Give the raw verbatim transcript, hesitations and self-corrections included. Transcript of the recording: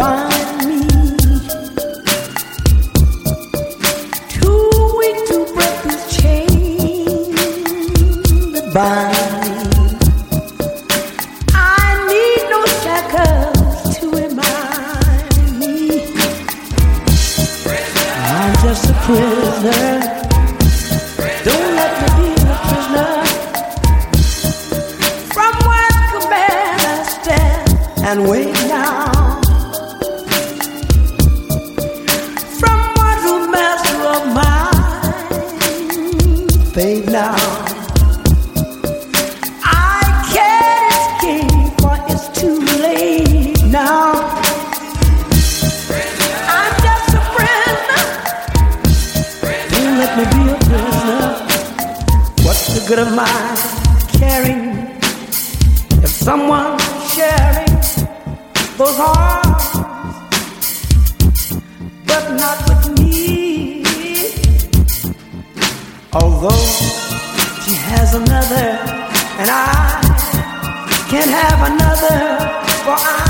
bind me, too weak to break this chain that binds me. I need no shackles to remind me I'm just a prisoner. Don't let me be a prisoner. From one command I stand and wait now. From one who master of mine, fade now. I can't escape, for it's too late now. I'm just a prisoner. Don't let me be a prisoner. What's the good of my caring if someone sharing those arms, but not with me? Although she has another, and I can't have another, for I